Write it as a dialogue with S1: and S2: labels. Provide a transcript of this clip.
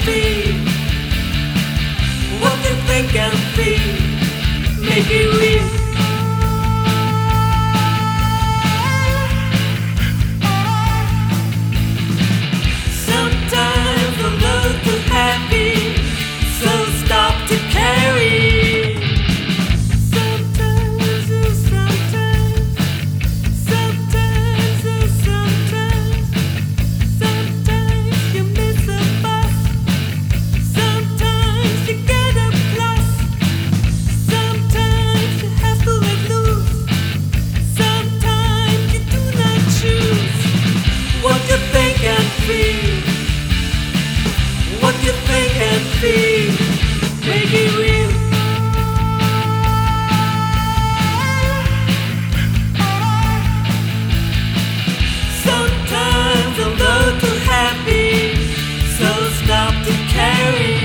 S1: feel what you think and feel. Make it real. Sometimes the love too happy, so stop to carry. Sometimes you miss a bus. Sometimes you get a plus. Sometimes you have to let loose. Sometimes you do not choose what you think and feel. What you think and feel. Make it real. Sometimes I'm not too happy, so stop to carry.